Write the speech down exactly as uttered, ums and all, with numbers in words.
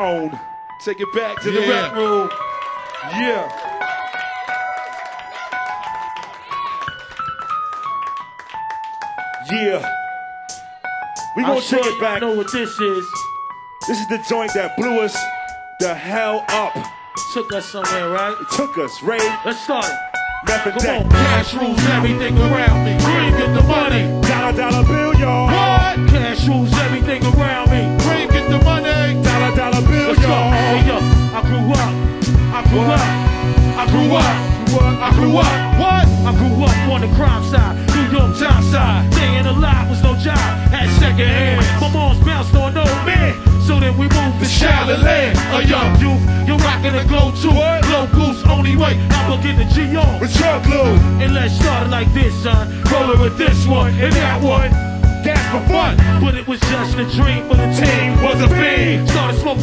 zone. Take it back to Yeah. the rap room. Yeah. Yeah. We gonna take it back. I know what this is. This is the joint that blew us the hell up. Took us somewhere, right? It took us, Ray. Let's start it. Method Come Deck. on. Cash rules everything around me. Bring get the money. Dollar, dollar bill, y'all. What? Cash rules everything around me. Bring get the money. Dollar, dollar bill, Let's go. y'all. Hey, yo, I grew up. I grew What? up. I grew up. I grew up. What? I grew up on the crime side, New York town side. Staying alive was no job, had second hand. My mom's bounced on no man, so then we moved to Shaolin Land. A young youth, you're rocking a go-to. Low goose, only way, I'm gonna get the G on. With your glue. And let's start it like this, son. Rolling with this one and that one. That's for fun. But it was just a dream for the team. Was a fiend. Started smoking.